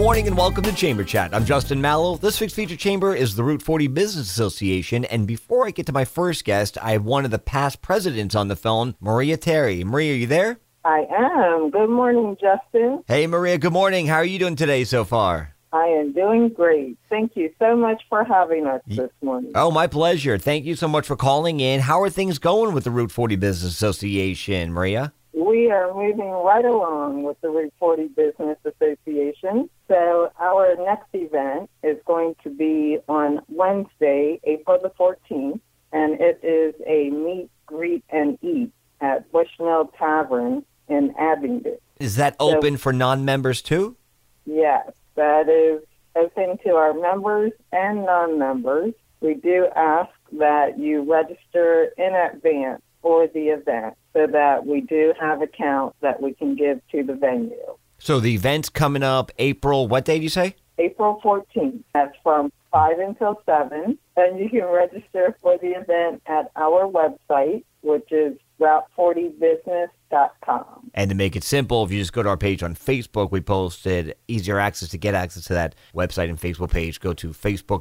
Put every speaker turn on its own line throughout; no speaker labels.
morning and welcome to Chamber Chat. I'm Justin Mallow. This week's featured chamber is the Route 40 Business Association. And before I get to my first guest, I have one of the past presidents on the phone, Maria Terry. Maria, are you there?
I am. Good morning, Justin.
Hey, Maria. Good morning. How are you doing today so far?
I am doing great. Thank you so much for having us this morning.
Oh, my pleasure. Thank you so much for calling in. How are things going with the Route 40 Business Association, Maria?
We are moving right along with the Route 40 Business Association. So our next event is going to be on Wednesday, April the 14th, and it is a meet, greet, and eat at Bushnell Tavern in Abingdon.
Is that open for non-members too?
Yes, that is open to our members and non-members. We do ask that you register in advance for the event so that we do have a count that we can give to the venue.
So the event's coming up April, what day did you say?
April 14th. That's from 5 until 7. And you can register for the event at our website, which is route40business.com.
And to make it simple, if you just go to our page on Facebook, we posted easier access to get access to that website and Facebook page. Go to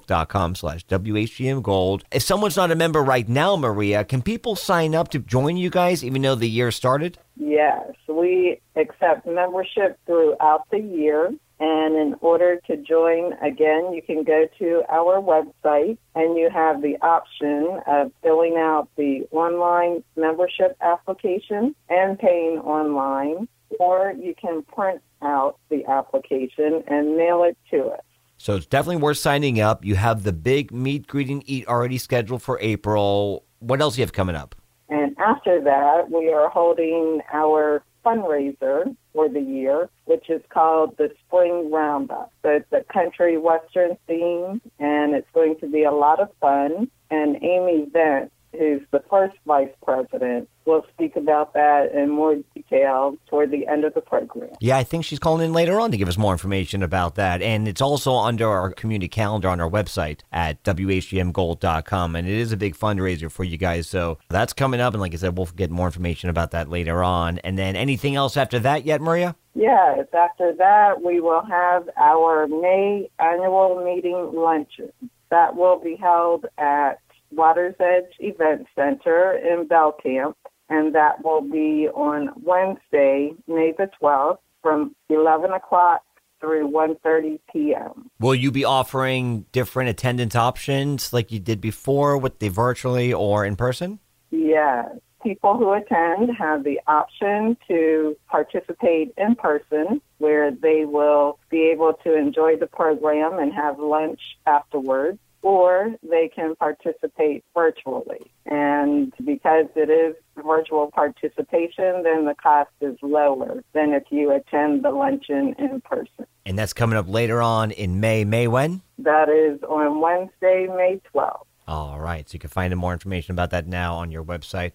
facebook.com/WHGM Gold. If someone's not a member right now, Maria, can people sign up to join you guys even though the year started?
Yes, we accept membership throughout the year. And in order to join, again, you can go to our website and you have the option of filling out the online membership application and paying online, or you can print out the application and mail it to us.
So it's definitely worth signing up. You have the big meet, greet, and eat already scheduled for April. What else do you have coming up?
And after that, we are holding our fundraiser for the year, which is called the Spring Roundup. So it's a country western theme, and it's going to be a lot of fun. And Amy Vent, who's the first vice president, will speak about that in more detail toward the end of the program.
Yeah, I think she's calling in later on to give us more information about that. And it's also under our community calendar on our website at WHGMGold.com. And it is a big fundraiser for you guys. So that's coming up. And like I said, we'll get more information about that later on. And then anything else after that yet, Maria?
Yes, after that, we will have our May annual meeting luncheon. That will be held at Water's Edge Event Center in Belcamp, and that will be on Wednesday, May the 12th, from 11 o'clock through 1:30 p.m.
Will you be offering different attendance options like you did before with the virtually or in person?
Yes. People who attend have the option to participate in person, where they will be able to enjoy the program and have lunch afterwards, or they can participate virtually. And because it is virtual participation, then the cost is lower than if you attend the luncheon in person.
And that's coming up later on in May. May when?
That is on Wednesday, May 12th.
All right. So you can find more information about that now on your website,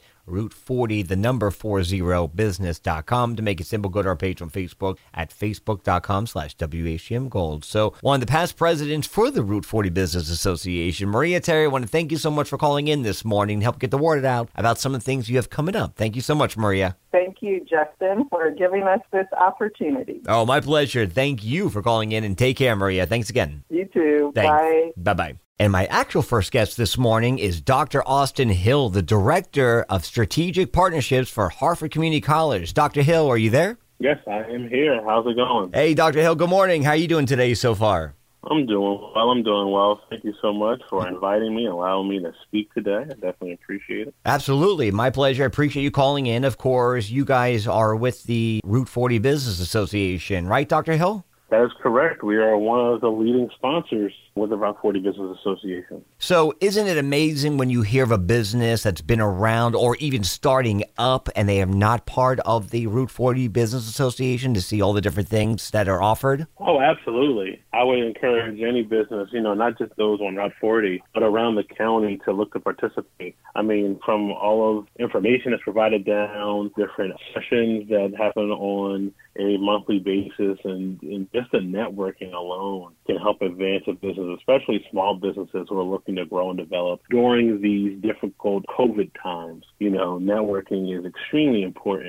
Route40business.com. To make it simple, go to our page on Facebook at facebook.com/WHGM Gold. So one of the past presidents for the Route 40 Business Association, Maria Terry, I want to thank you so much for calling in this morning and help get the word out about some of the things you have coming up. Thank you so much, Maria.
Thank you, Justin, for giving us this opportunity.
Oh, my pleasure. Thank you for calling in, and take care, Maria. Thanks again.
You too.
Thanks.
Bye.
Bye-bye. And my actual first guest this morning is Dr. Austin Hill, the Director of Strategic Partnerships for Hartford Community College. Dr. Hill, are you there?
Yes, I am here. How's it going?
Hey, Dr. Hill, good morning. How are you doing today so far?
I'm doing well. Thank you so much for inviting me and allowing me to speak today. I definitely appreciate it.
Absolutely. My pleasure. I appreciate you calling in. Of course, you guys are with the Route 40 Business Association, right, Dr. Hill?
That is correct. We are one of the leading sponsors with the Route 40 Business Association.
So isn't it amazing when you hear of a business that's been around or even starting up and they are not part of the Route 40 Business Association to see all the different things that are offered?
Oh, absolutely. I would encourage any business, not just those on Route 40, but around the county to look to participate. I mean, from all of information that's provided down, different sessions that happen on a monthly basis, and just the networking alone can help advance a business, especially small businesses who are looking to grow and develop during these difficult COVID times. Networking is extremely important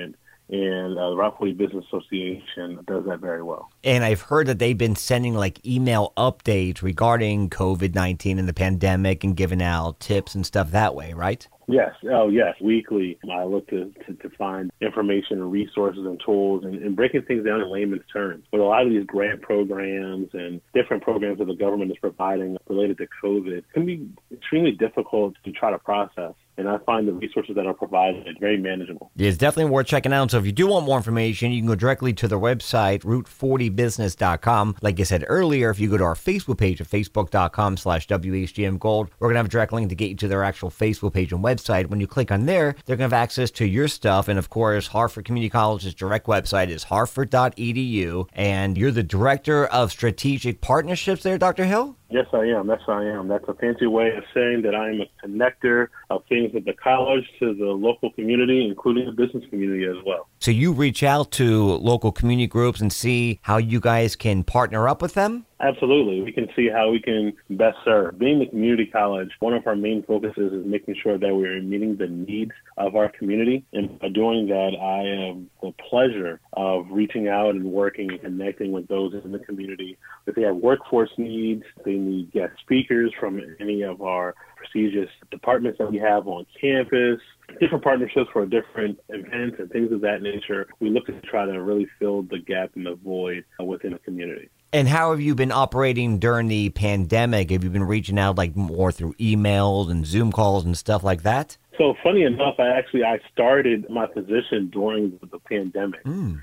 and the Route 40 Business Association does that very well.
And I've heard that they've been sending like email updates regarding COVID-19 and the pandemic and giving out tips and stuff that way, right?
Yes. Oh, yes. Weekly, I look to find information and resources and tools and breaking things down in layman's terms. But a lot of these grant programs and different programs that the government is providing related to COVID can be extremely difficult to try to process. And I find the resources that are provided very manageable.
It's definitely worth checking out. So if you do want more information, you can go directly to their website, route40business.com. Like I said earlier, if you go to our Facebook page at facebook.com/WHGM Gold, we're going to have a direct link to get you to their actual Facebook page and website. When you click on there, they're going to have access to your stuff. And of course, Harford Community College's direct website is harford.edu. And you're the Director of Strategic Partnerships there, Dr. Hill?
Yes, I am. Yes, I am. That's a fancy way of saying that I am a connector of things at the college to the local community, including the business community as well.
So you reach out to local community groups and see how you guys can partner up with them?
Absolutely. We can see how we can best serve. Being the community college, one of our main focuses is making sure that we're meeting the needs of our community. And by doing that, I have the pleasure of reaching out and working and connecting with those in the community. If they have workforce needs, they need guest speakers from any of our prestigious departments that we have on campus, different partnerships for different events and things of that nature. We look to try to really fill the gap and the void within a community.
And how have you been operating during the pandemic? Have you been reaching out like more through emails and Zoom calls and stuff like that?
So funny enough, I started my position during the pandemic.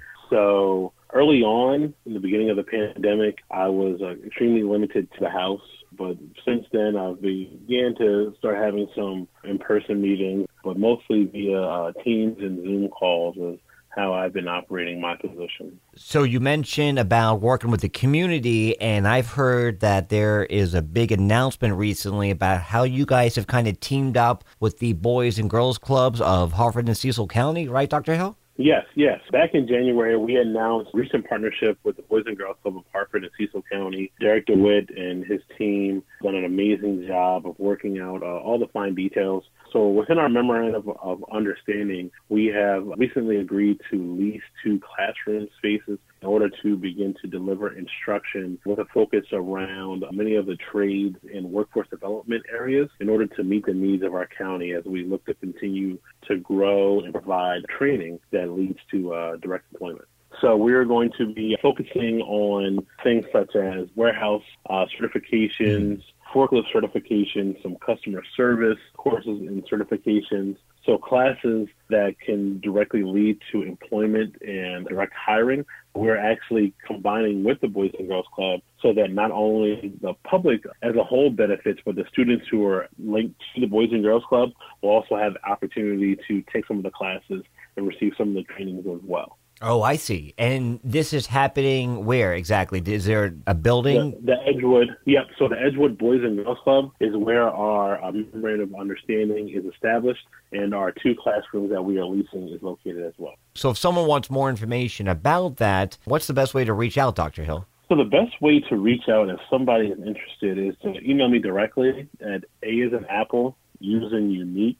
So early on, in the beginning of the pandemic, I was extremely limited to the house. But since then, I began to start having some in-person meetings, but mostly via Teams and Zoom calls is how I've been operating my position.
So you mentioned about working with the community, and I've heard that there is a big announcement recently about how you guys have kind of teamed up with the Boys and Girls Clubs of Harford and Cecil County, right, Dr. Hill?
Yes. Back in January, we announced a recent partnership with the Boys and Girls Club of Harford and Cecil County. Derek DeWitt and his team done an amazing job of working out all the fine details. So within our memorandum of understanding, we have recently agreed to lease 2 classroom spaces in order to begin to deliver instruction with a focus around many of the trades and workforce development areas in order to meet the needs of our county as we look to continue to grow and provide training that leads to direct employment. So we're going to be focusing on things such as warehouse certifications, forklift certifications, some customer service courses and certifications. So classes that can directly lead to employment and direct hiring. We're actually combining with the Boys and Girls Club so that not only the public as a whole benefits, but the students who are linked to the Boys and Girls Club will also have the opportunity to take some of the classes and receive some of the trainings as well.
Oh, I see. And this is happening where exactly? Is there a building?
The Edgewood. Yep. So the Edgewood Boys and Girls Club is where our memorandum of understanding is established, and our 2 classrooms that we are leasing is located as well.
So if someone wants more information about that, what's the best way to reach out, Dr. Hill?
So the best way to reach out if somebody is interested is to email me directly at A as in Apple, U as in unique,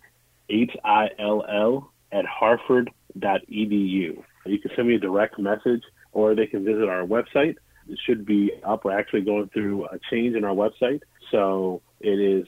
HILL at harford.edu. You can send me a direct message, or they can visit our website. It should be up. We're actually going through a change in our website. So it is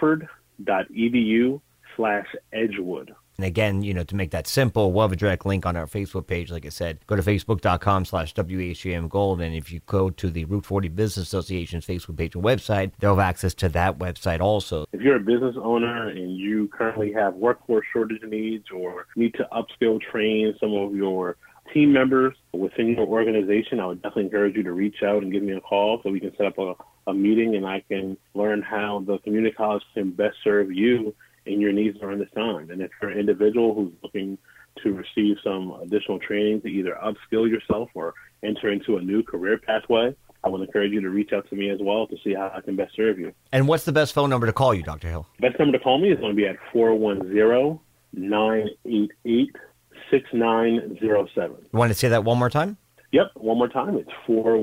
harford.edu/Edgewood.
And again, to make that simple, we'll have a direct link on our Facebook page. Like I said, go to facebook.com/WHGM Gold. And if you go to the Route 40 Business Association's Facebook page and website, they'll have access to that website also.
If you're a business owner and you currently have workforce shortage needs or need to upskill, train some of your team members within your organization, I would definitely encourage you to reach out and give me a call so we can set up a meeting and I can learn how the community college can best serve you and your needs during this time. And if you're an individual who's looking to receive some additional training to either upskill yourself or enter into a new career pathway, I would encourage you to reach out to me as well to see how I can best serve you.
And what's the best phone number to call you, Dr. Hill?
Best number to call me is going to be at 410-988-6907.
You want to say that one more time?
Yep, one more time. It's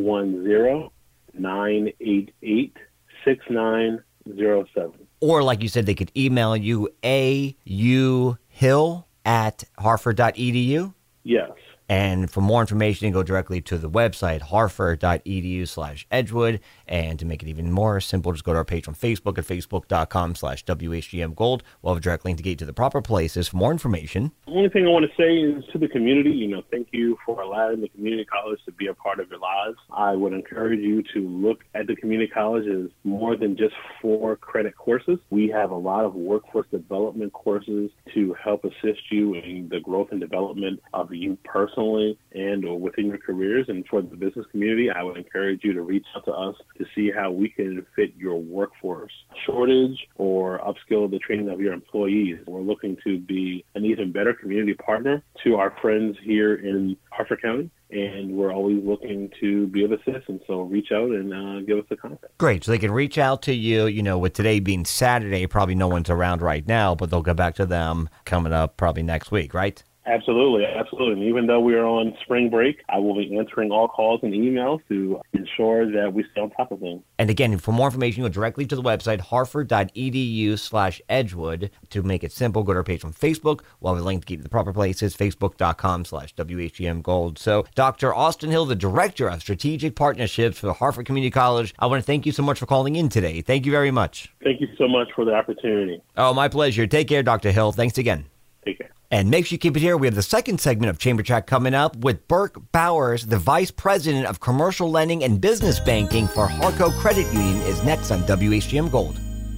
410-988-6907.
Or like you said, they could email you auhill@harford.edu.
Yes.
And for more information, go directly to the website, harford.edu/Edgewood. And to make it even more simple, just go to our page on Facebook at facebook.com/WHGMGold. We'll have a direct link to get you to the proper places for more information.
The only thing I want to say is to the community, thank you for allowing the community college to be a part of your lives. I would encourage you to look at the community college as more than just 4 credit courses. We have a lot of workforce development courses to help assist you in the growth and development of you personally and or within your careers. And for the business community, I would encourage you to reach out to us to see how we can fit your workforce shortage or upskill the training of your employees. We're looking to be an even better community partner to our friends here in Harford County, and we're always looking to be of assistance. So reach out and give us a contact.
Great. So they can reach out to you, with today being Saturday, probably no one's around right now, but they'll get back to them coming up probably next week, right?
Absolutely. And even though we are on spring break, I will be answering all calls and emails to ensure that we stay on top of things.
And again, for more information, go directly to the website, harford.edu/Edgewood. To make it simple, go to our page on Facebook. We'll have a link to get to the proper places, facebook.com/WHGMGold. So Dr. Austin Hill, the Director of Strategic Partnerships for Harford Community College, I want to thank you so much for calling in today. Thank you very much.
Thank you so much for the opportunity.
Oh, my pleasure. Take care, Dr. Hill. Thanks again.
Take care.
And make sure you keep it here. We have the second segment of Chamber Chat coming up with Burke Bowers, the Vice President of Commercial Lending and Business Banking for Harco Credit Union, is next on WHGM Gold.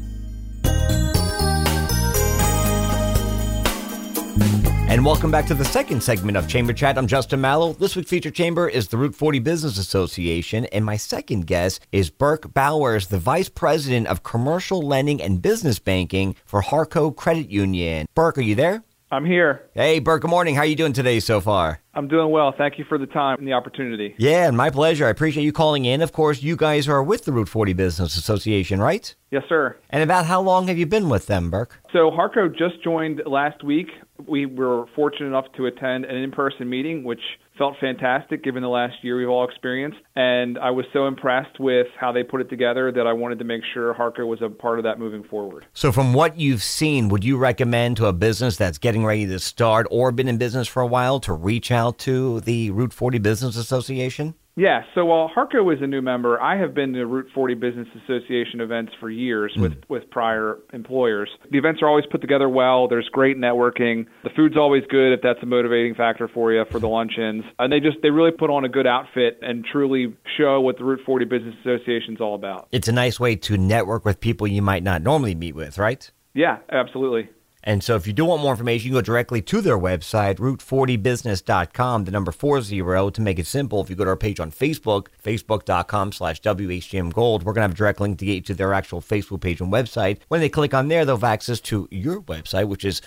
And welcome back to the second segment of Chamber Chat. I'm Justin Mallow. This week's featured chamber is the Route 40 Business Association, and my second guest is Burke Bowers, the Vice President of Commercial Lending and Business Banking for Harco Credit Union. Burke, are you there?
I'm here.
Hey, Burke, good morning. How are you doing today so far?
I'm doing well. Thank you for the time and the opportunity.
Yeah, my pleasure. I appreciate you calling in. Of course, you guys are with the Route 40 Business Association, right?
Yes, sir.
And about how long have you been with them, Burke?
So Harco just joined last week. We were fortunate enough to attend an in-person meeting, which felt fantastic given the last year we've all experienced. And I was so impressed with how they put it together that I wanted to make sure Harco was a part of that moving forward.
So from what you've seen, would you recommend to a business that's getting ready to start or been in business for a while to reach out to the Route 40 Business Association?
Yeah, so while Harco is a new member, I have been to Route 40 Business Association events for years with prior employers. The events are always put together well. There's great networking. The food's always good if that's a motivating factor for you for the luncheons. And they really put on a good outfit and truly show what the Route 40 Business Association is all about.
It's a nice way to network with people you might not normally meet with, right?
Yeah, absolutely.
And so if you do want more information, you go directly to their website, route40business.com, the number 40. To make it simple, if you go to our page on Facebook, facebook.com/WHGMGold, we're going to have a direct link to get you to their actual Facebook page and website. When they click on there, they'll have access to your website, which is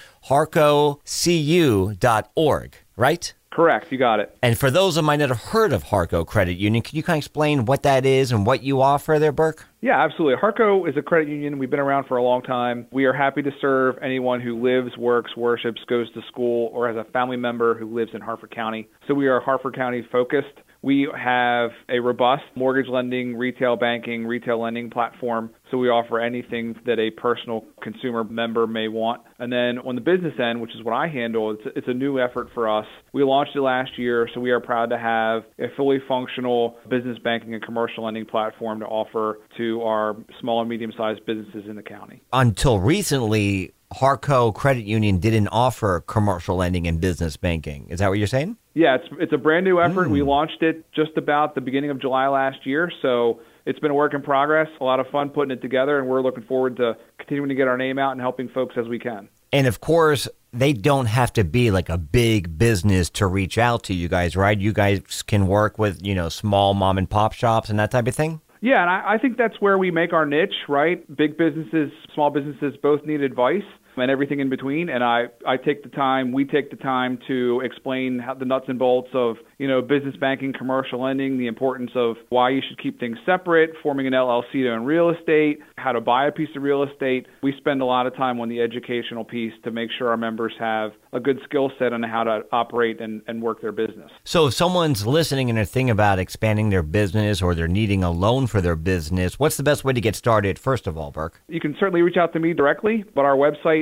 harcocu.org, right?
Correct. You got it.
And for those that might not have heard of Harco Credit Union, can you kind of explain what that is and what you offer there, Burke?
Yeah, absolutely. Harco is a credit union. We've been around for a long time. We are happy to serve anyone who lives, works, worships, goes to school, or has a family member who lives in Harford County. So we are Harford County focused. We have a robust mortgage lending, retail banking, retail lending platform. So we offer anything that a personal consumer member may want. And then on the business end, which is what I handle, it's a new effort for us. We launched it last year, so we are proud to have a fully functional business banking and commercial lending platform to offer to our small and medium-sized businesses in the county.
Until recently, Harco Credit Union didn't offer commercial lending and business banking. Is that what you're saying?
Yeah, it's a brand new effort. We launched it just about the beginning of July last year, so it's been a work in progress, a lot of fun putting it together, and we're looking forward to continuing to get our name out and helping folks as we can.
And of course, they don't have to be like a big business to reach out to you guys, right? You guys can work with, small mom and pop shops and that type of thing?
Yeah, and I think that's where we make our niche, right? Big businesses, small businesses both need advice and everything in between. And we take the time to explain how the nuts and bolts of, business banking, commercial lending, the importance of why you should keep things separate, forming an LLC to own real estate, how to buy a piece of real estate. We spend a lot of time on the educational piece to make sure our members have a good skill set on how to operate and work their business.
So if someone's listening and they're thinking about expanding their business or they're needing a loan for their business, what's the best way to get started, first of all, Burke?
You can certainly reach out to me directly, but our website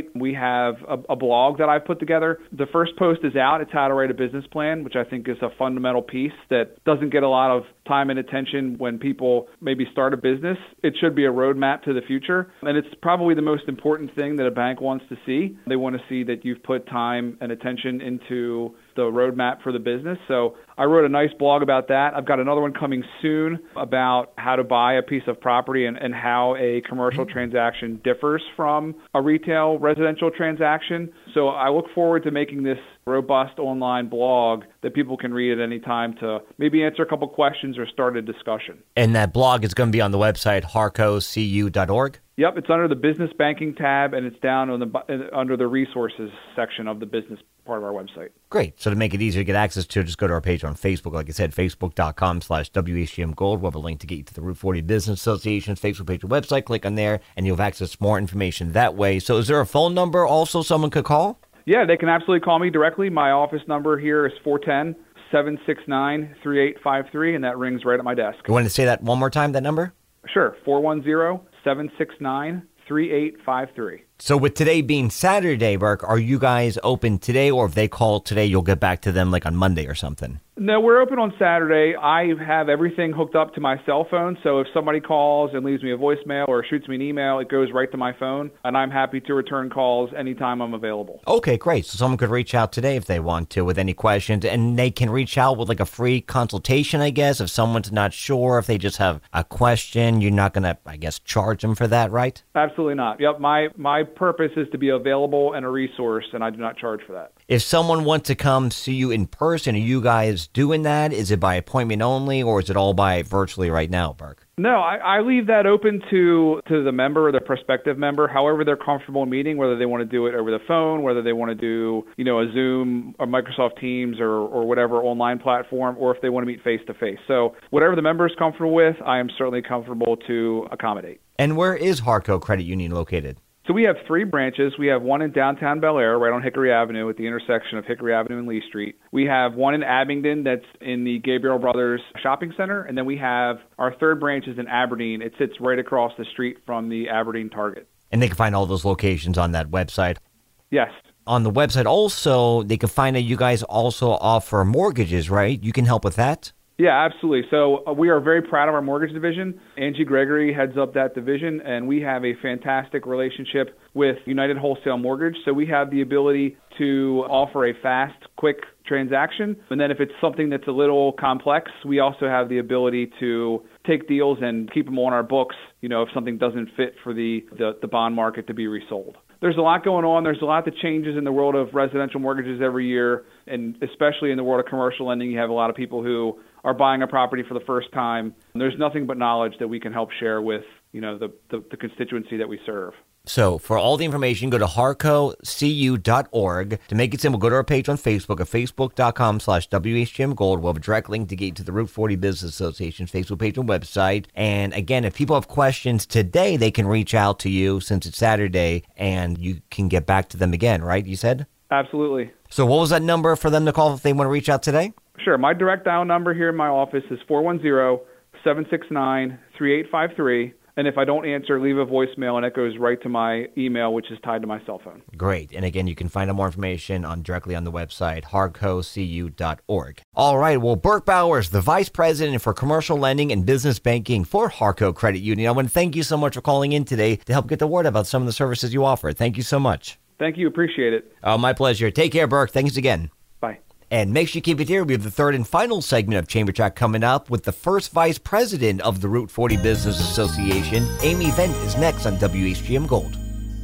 website. We have a blog that I've put together. The first post is out. It's how to write a business plan, which I think is a fundamental piece that doesn't get a lot of time and attention when people maybe start a business. It should be a roadmap to the future. And it's probably the most important thing that a bank wants to see. They want to see that you've put time and attention into the roadmap for the business. So I wrote a nice blog about that. I've got another one coming soon about how to buy a piece of property and how a commercial transaction differs from a retail residential transaction. So I look forward to making this robust online blog that people can read at any time to maybe answer a couple questions or start a discussion.
And that blog is going to be on the website, harcocu.org?
Yep, it's under the business banking tab, and it's down on under the resources section of the business part of our website.
Great. So to make it easier to get access to, just go to our page on Facebook. Like I said, facebook.com/WHGM Gold. We'll have a link to get you to the Route 40 Business Association's Facebook page or website. Click on there, and you'll have access to more information that way. So is there a phone number also someone could call?
Yeah, they can absolutely call me directly. My office number here is 410-769-3853, and that rings right at my desk.
You want to say that one more time, that number?
Sure, 410-769-3853.
So with today being Saturday, Burke, are you guys open today, or if they call today, you'll get back to them like on Monday or something?
No, we're open on Saturday. I have everything hooked up to my cell phone, so if somebody calls and leaves me a voicemail or shoots me an email, it goes right to my phone, and I'm happy to return calls anytime I'm available.
Okay, great. So someone could reach out today if they want to with any questions, and they can reach out with like a free consultation, I guess, if someone's not sure, if they just have a question. You're not going to, I guess, charge them for that, right?
Absolutely not. Yep, my purpose is to be available and a resource, and I do not charge for that.
If someone wants to come see you in person, are you guys doing that? Is it by appointment only, or is it all by virtually right now, Burke?
No, I leave that open to the member or the prospective member, however they're comfortable meeting, whether they want to do it over the phone, whether they want to do, a Zoom or Microsoft Teams or whatever online platform, or if they want to meet face-to-face. So whatever the member is comfortable with, I am certainly comfortable to accommodate.
And where is Harco Credit Union located?
So we have 3 branches. We have one in downtown Bel Air, right on Hickory Avenue at the intersection of Hickory Avenue and Lee Street. We have one in Abingdon that's in the Gabriel Brothers Shopping Center. And then we have our 3rd branch is in Aberdeen. It sits right across the street from the Aberdeen Target.
And they can find all those locations on that website?
Yes.
On the website also, they can find that you guys also offer mortgages, right? You can help with that?
Yeah, absolutely. So we are very proud of our mortgage division. Angie Gregory heads up that division, and we have a fantastic relationship with United Wholesale Mortgage. So we have the ability to offer a fast, quick transaction. And then if it's something that's a little complex, we also have the ability to take deals and keep them on our books, if something doesn't fit for the bond market to be resold. There's a lot going on. There's a lot that changes in the world of residential mortgages every year, and especially in the world of commercial lending, you have a lot of people who are buying a property for the first time. And there's nothing but knowledge that we can help share with, the constituency that we serve.
So for all the information, go to harcocu.org. To make it simple, go to our page on Facebook at facebook.com/WHGM Gold. We'll have a direct link to get you to the Route 40 Business Association's Facebook page and website. And again, if people have questions today, they can reach out to you since it's Saturday, and you can get back to them again, right? You said?
Absolutely.
So what was that number for them to call if they want to reach out today?
Sure. My direct dial number here in my office is 410-769-3853. And if I don't answer, leave a voicemail, and it goes right to my email, which is tied to my cell phone.
Great. And again, you can find out more information directly on the website, harcocu.org. All right. Well, Burke Bowers, the Vice President for Commercial Lending and Business Banking for Harco Credit Union. I want to thank you so much for calling in today to help get the word about some of the services you offer. Thank you so much.
Thank you. Appreciate it.
Oh, my pleasure. Take care, Burke. Thanks again.
Bye.
And make sure you keep it here. We have the 3rd and final segment of Chamber Chat coming up with the first Vice President of the Route 40 Business Association. Amy Vent is next on WHGM Gold.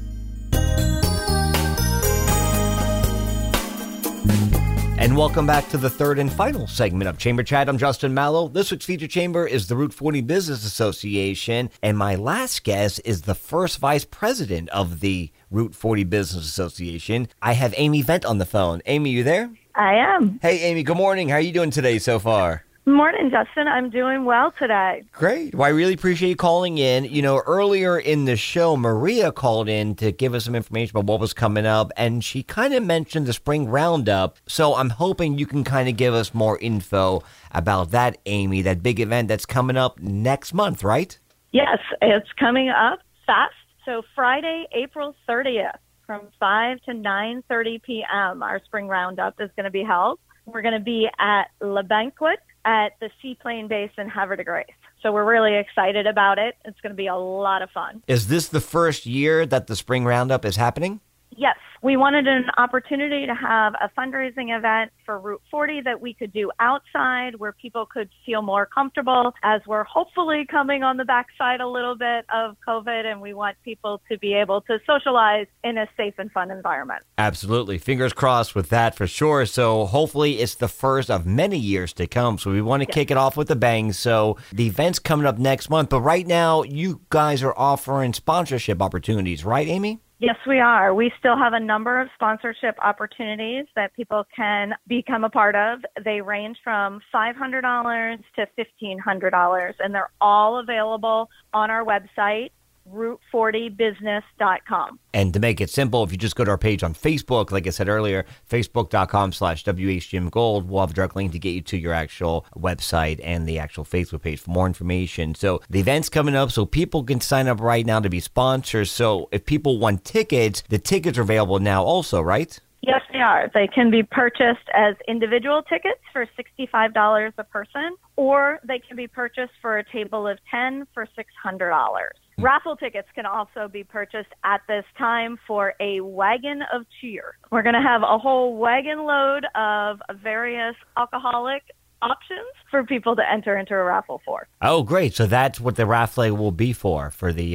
And welcome back to the 3rd and final segment of Chamber Chat. I'm Justin Mallow. This week's featured chamber is the Route 40 Business Association. And my last guest is the first Vice President of the Route 40 Business Association. I have Amy Vent on the phone. Amy, you there?
I am.
Hey, Amy, good morning. How are you doing today so far?
Morning, Justin. I'm doing well today.
Great. Well, I really appreciate you calling in. Earlier in the show, Maria called in to give us some information about what was coming up, and she kind of mentioned the spring roundup. So I'm hoping you can kind of give us more info about that, Amy, that big event that's coming up next month, right?
Yes, it's coming up fast. So Friday, April 30th. from 5 to 9:30 p.m. Our spring roundup is going to be held. We're going to be at Le Banquet at the Seaplane Base in Havre de Grace. So we're really excited about it. It's going to be a lot of fun.
Is this the first year that the spring roundup is happening?
Yes, we wanted an opportunity to have a fundraising event for Route 40 that we could do outside where people could feel more comfortable as we're hopefully coming on the backside a little bit of COVID, and we want people to be able to socialize in a safe and fun environment.
Absolutely. Fingers crossed with that for sure. So hopefully it's the first of many years to come. So we want to kick it off with a bang. So the event's coming up next month. But right now, you guys are offering sponsorship opportunities, right, Amy?
Yes, we are. We still have a number of sponsorship opportunities that people can become a part of. They range from $500 to $1,500, and they're all available on our website, route40business.com.
And to make it simple, if you just go to our page on Facebook, like I said earlier, facebook.com/WHGMGold, we'll have a direct link to get you to your actual website and the actual Facebook page for more information. So the event's coming up, so people can sign up right now to be sponsors. So if people want tickets, the tickets are available now also, right?
Yes, they are. They can be purchased as individual tickets for $65 a person, or they can be purchased for a table of 10 for $600. Raffle tickets can also be purchased at this time for a wagon of cheer. We're going to have a whole wagon load of various alcoholic options for people to enter into a raffle for.
Oh, great. So that's what the raffle will be for the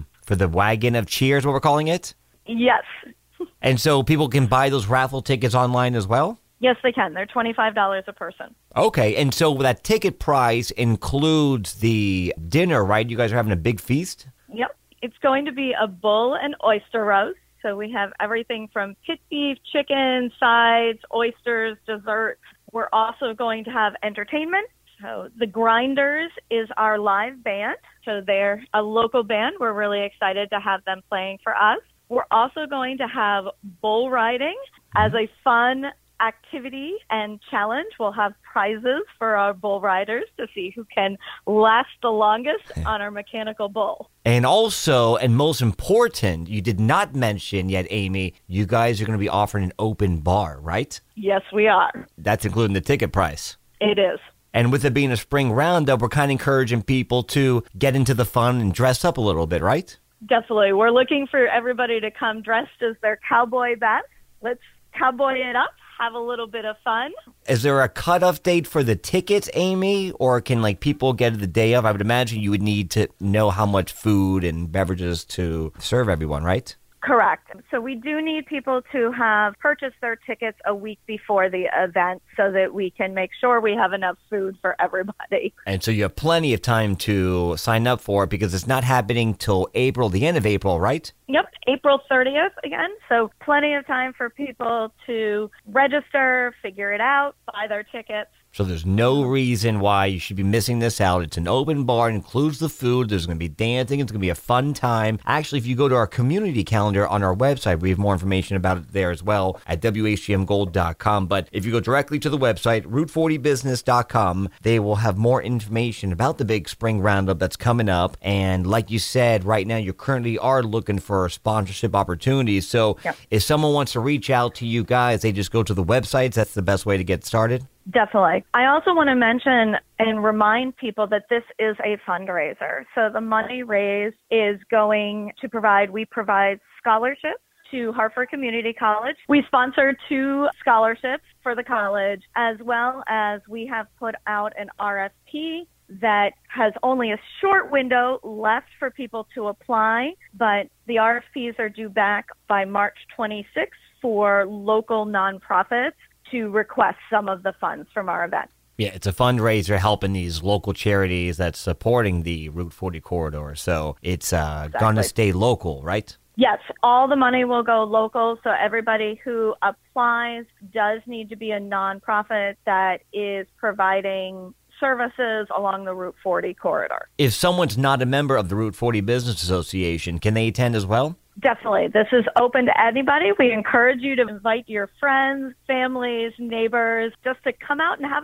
wagon of cheers, what we're calling it?
Yes.
And so people can buy those raffle tickets online as well?
Yes, they can. They're $25 a person.
Okay, and so that ticket price includes the dinner, right? You guys are having a big feast?
Yep. It's going to be a bull and oyster roast. So we have everything from pit beef, chicken, sides, oysters, desserts. We're also going to have entertainment. So the Grinders is our live band. So they're a local band. We're really excited to have them playing for us. We're also going to have bull riding as a fun activity and challenge. We'll have prizes for our bull riders to see who can last the longest on our mechanical bull.
And also, and most important, you did not mention yet, Amy, you guys are going to be offering an open bar, right?
Yes, we are.
That's including the ticket price.
It is.
And with it being a spring roundup, we're kind of encouraging people to get into the fun and dress up a little bit, right?
Definitely. We're looking for everybody to come dressed as their cowboy best. Let's cowboy it up, have a little bit of fun.
Is there a cutoff date for the tickets, Amy? Or can people get it the day of? I would imagine you would need to know how much food and beverages to serve everyone, right?
Correct. So we do need people to have purchased their tickets a week before the event so that we can make sure we have enough food for everybody.
And so you have plenty of time to sign up for it because it's not happening till April, the end of April, right?
Yep, April 30th again. So plenty of time for people to register, figure it out, buy their tickets.
So there's no reason why you should be missing this out. It's an open bar. It includes the food. There's going to be dancing. It's going to be a fun time. Actually, if you go to our community calendar on our website, we have more information about it there as well at WHGMGold.com. But if you go directly to the website, route40business.com, they will have more information about the big spring roundup that's coming up. And like you said, right now you currently are looking for sponsorship opportunities. So if someone wants to reach out to you guys, they just go to the websites. That's the best way to get started.
Definitely. I also want to mention and remind people that this is a fundraiser. So the money raised is going to we provide scholarships to Hartford Community College. We sponsor 2 scholarships for the college, as well as we have put out an RFP that has only a short window left for people to apply, but the RFPs are due back by March 26th for local nonprofits to request some of the funds from our event.
Yeah, it's a fundraiser helping these local charities that's supporting the Route 40 corridor. So it's going to stay local, right?
Yes, all the money will go local. So everybody who applies does need to be a nonprofit that is providing services along the Route 40 corridor.
If someone's not a member of the Route 40 Business Association, can they attend as well?
Definitely. This is open to anybody. We encourage you to invite your friends, families, neighbors, just to come out and have a good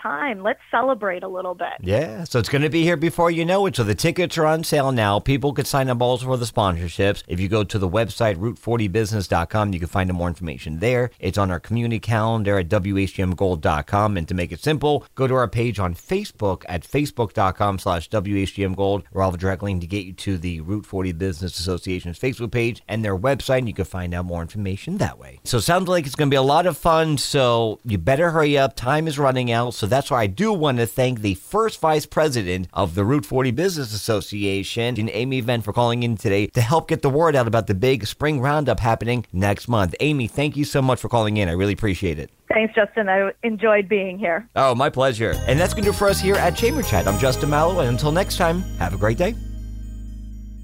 time. Let's celebrate a little bit.
Yeah, so it's going to be here before you know it. So the tickets are on sale now. People could sign up also for the sponsorships. If you go to the website, route40business.com, you can find more information there. It's on our community calendar at WHGMGold.com. And to make it simple, go to our page on Facebook at facebook.com/WHGMGold, or I'll have a direct link to get you to the Route 40 Business Association's Facebook page and their website, and you can find out more information that way. So it sounds like it's going to be a lot of fun, so you better hurry up. Time is running out, so that's why I do want to thank the first vice president of the Route 40 Business Association, Amy Venn, for calling in today to help get the word out about the big spring roundup happening next month. Amy, thank you so much for calling in. I really appreciate it.
Thanks, Justin. I enjoyed being here.
Oh, my pleasure. And that's going to do for us here at Chamber Chat. I'm Justin Mallow, and until next time, have a great day.